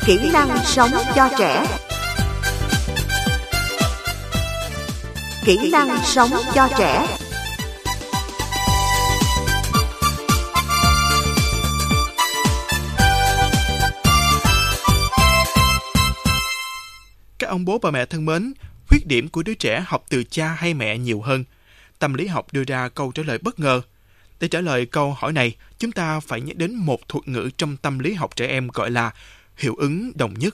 Kỹ năng sống cho trẻ. Kỹ năng sống cho trẻ. Các ông bố bà mẹ thân mến, khuyết điểm của đứa trẻ học từ cha hay mẹ nhiều hơn. Tâm lý học đưa ra câu trả lời bất ngờ. Để trả lời câu hỏi này, chúng ta phải nhắc đến một thuật ngữ trong tâm lý học trẻ em gọi là hiệu ứng đồng nhất.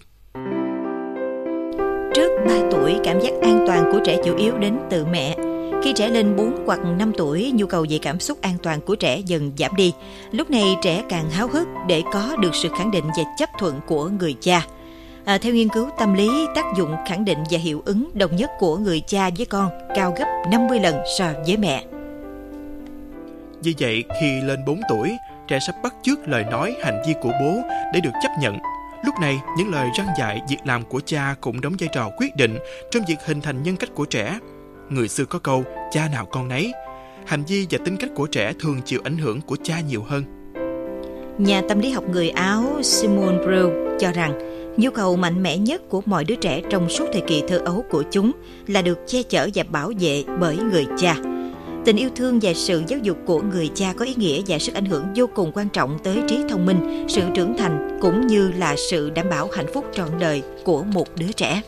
Trước 3 tuổi, cảm giác an toàn của trẻ chủ yếu đến từ mẹ. Khi trẻ lên 4 hoặc 5 tuổi, nhu cầu về cảm xúc an toàn của trẻ dần giảm đi. Lúc này trẻ càng háo hức để có được sự khẳng định và chấp thuận của người cha. Theo nghiên cứu tâm lý, tác dụng khẳng định và hiệu ứng đồng nhất của người cha với con cao gấp 50 lần so với mẹ. Vì vậy, khi lên 4 tuổi, trẻ sẽ bắt chước lời nói, hành vi của bố để được chấp nhận. Lúc này, những lời răn dạy, việc làm của cha cũng đóng vai trò quyết định trong việc hình thành nhân cách của trẻ. Người xưa có câu, cha nào con nấy. Hành vi và tính cách của trẻ thường chịu ảnh hưởng của cha nhiều hơn. Nhà tâm lý học người Áo Simone Breu cho rằng, nhu cầu mạnh mẽ nhất của mọi đứa trẻ trong suốt thời kỳ thơ ấu của chúng là được che chở và bảo vệ bởi người cha. Tình yêu thương và sự giáo dục của người cha có ý nghĩa và sức ảnh hưởng vô cùng quan trọng tới trí thông minh, sự trưởng thành cũng như là sự đảm bảo hạnh phúc trọn đời của một đứa trẻ.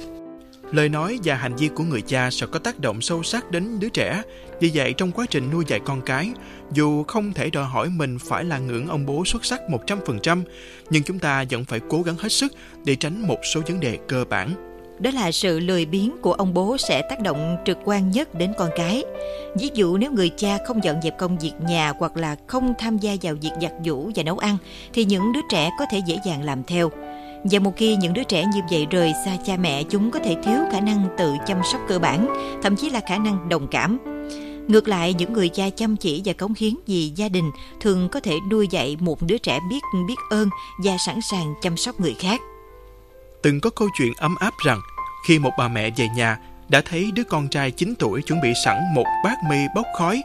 Lời nói và hành vi của người cha sẽ có tác động sâu sắc đến đứa trẻ. Vì vậy, trong quá trình nuôi dạy con cái, dù không thể đòi hỏi mình phải là ngưỡng ông bố xuất sắc 100%, nhưng chúng ta vẫn phải cố gắng hết sức để tránh một số vấn đề cơ bản. Đó là sự lười biếng của ông bố sẽ tác động trực quan nhất đến con cái. Ví dụ nếu người cha không dọn dẹp công việc nhà hoặc là không tham gia vào việc giặt giũ và nấu ăn, thì những đứa trẻ có thể dễ dàng làm theo. Và một khi những đứa trẻ như vậy rời xa cha mẹ, chúng có thể thiếu khả năng tự chăm sóc cơ bản, thậm chí là khả năng đồng cảm. Ngược lại, những người cha chăm chỉ và cống hiến vì gia đình thường có thể nuôi dạy một đứa trẻ biết ơn và sẵn sàng chăm sóc người khác. Từng có câu chuyện ấm áp rằng, khi một bà mẹ về nhà, đã thấy đứa con trai 9 tuổi chuẩn bị sẵn một bát mì bốc khói.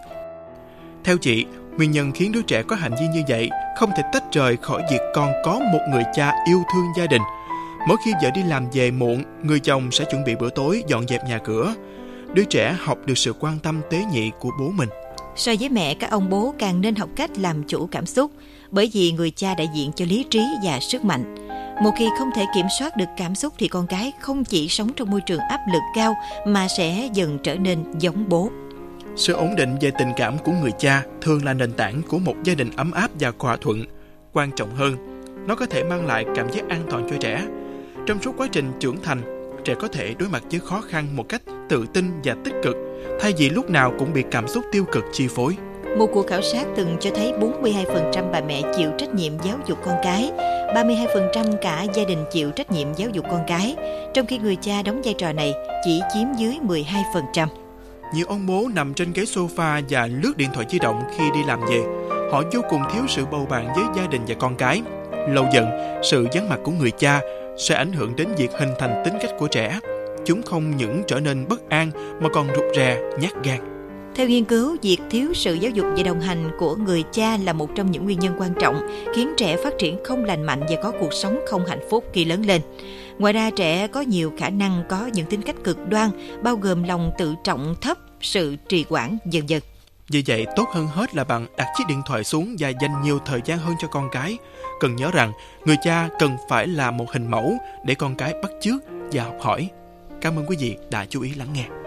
Theo chị, nguyên nhân khiến đứa trẻ có hành vi như vậy không thể tách rời khỏi việc con có một người cha yêu thương gia đình. Mỗi khi vợ đi làm về muộn, người chồng sẽ chuẩn bị bữa tối, dọn dẹp nhà cửa. Đứa trẻ học được sự quan tâm tế nhị của bố mình. So với mẹ, các ông bố càng nên học cách làm chủ cảm xúc, bởi vì người cha đại diện cho lý trí và sức mạnh. Một khi không thể kiểm soát được cảm xúc thì con cái không chỉ sống trong môi trường áp lực cao mà sẽ dần trở nên giống bố. Sự ổn định về tình cảm của người cha thường là nền tảng của một gia đình ấm áp và hòa thuận. Quan trọng hơn, nó có thể mang lại cảm giác an toàn cho trẻ. Trong suốt quá trình trưởng thành, trẻ có thể đối mặt với khó khăn một cách tự tin và tích cực, thay vì lúc nào cũng bị cảm xúc tiêu cực chi phối. Một cuộc khảo sát từng cho thấy 42% bà mẹ chịu trách nhiệm giáo dục con cái, 32% cả gia đình chịu trách nhiệm giáo dục con cái, trong khi người cha đóng vai trò này chỉ chiếm dưới 12%. Nhiều ông bố nằm trên ghế sofa và lướt điện thoại di động khi đi làm về. Họ vô cùng thiếu sự bầu bạn với gia đình và con cái. Lâu dần, sự vắng mặt của người cha sẽ ảnh hưởng đến việc hình thành tính cách của trẻ. Chúng không những trở nên bất an mà còn rụt rè, nhát gan. Theo nghiên cứu, việc thiếu sự giáo dục và đồng hành của người cha là một trong những nguyên nhân quan trọng khiến trẻ phát triển không lành mạnh và có cuộc sống không hạnh phúc khi lớn lên. Ngoài ra, trẻ có nhiều khả năng có những tính cách cực đoan, bao gồm lòng tự trọng thấp, sự trì hoãn, vân vân. Vì vậy, tốt hơn hết là bạn đặt chiếc điện thoại xuống và dành nhiều thời gian hơn cho con cái. Cần nhớ rằng, người cha cần phải là một hình mẫu để con cái bắt chước và học hỏi. Cảm ơn quý vị đã chú ý lắng nghe.